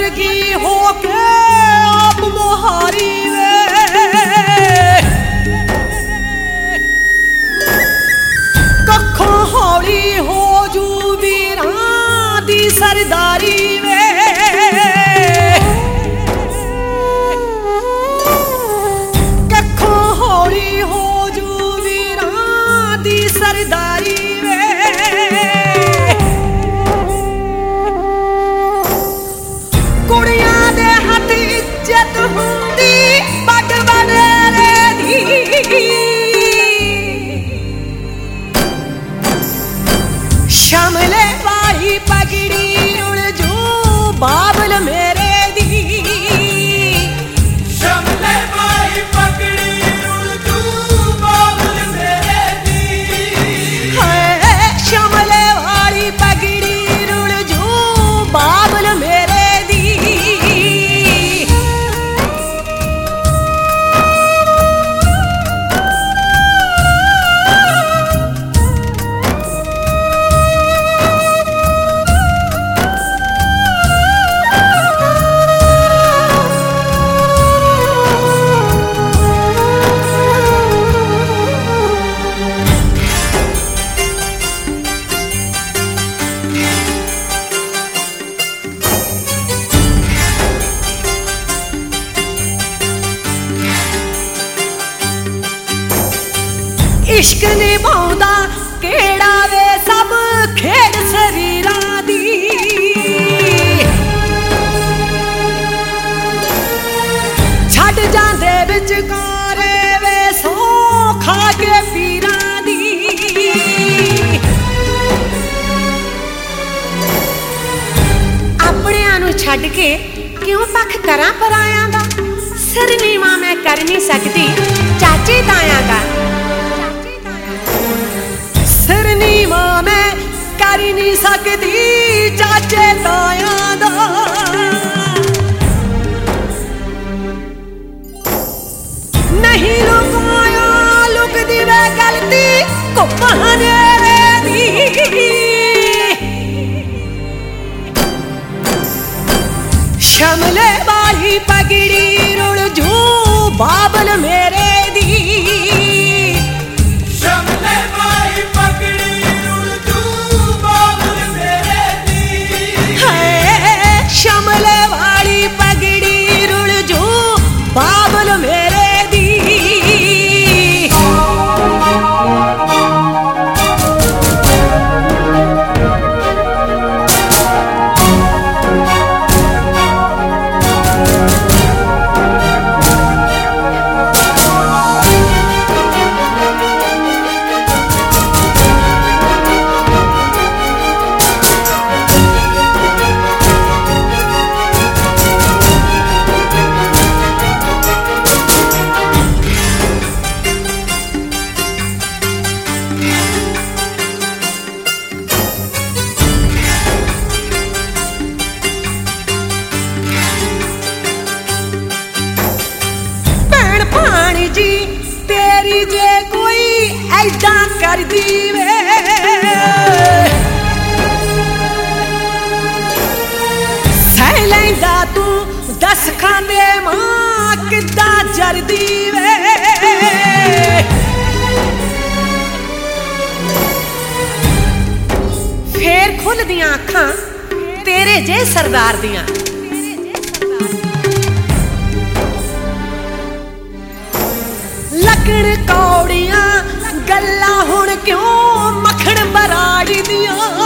वर्गी होके आप मोहारी वे कखों हौली हो जू वीरां दी सरदारी वे कखों हौली हो जू वीरां दी सरदारी वे कुड़ियां दे हथ इज्जत हुंदी बड़ वडेरे दी शमले वाली पगड़ी उड़जू बाबल मेरे दी शमले वाली पगड़ी उड़जू बाबल मेरे दी है शमले वाली पगड़ी उड़जू बाबल मेरे दी इश्क निभाउंदा केड़ा वे सब खेड शरीरां दी छड्ड जांदे विचकारे वे सौ खा के पीरां दी अपणियां नूं छड्ड के क्यों पख करां परायां दा सिर नीवां मैं कर नहीं सकदी चाचे तायां दा सिर नीवा मैं कर नहीं सकती चाचे तायां दा नहीं लुकाया लुकदी वे गलती को बहाने दी शमले वाली पगड़ी रुड़जू बाबल मेरे दी शमले वाली पगड़ी उड़जू बाबल मेरे दी है शमले वाली पगड़ी रुड़जू बाबल मेरे दी जी तेरी जे कोई ऐदा कर दी वे सह लैंदा तू दस खांदे मां किद्दां जरदी वे फेर खुलदियां अखां तेरे जे सरदार दियां लगन कौड़ियां गल्लां हुण क्यों मखण बराड़ी दियां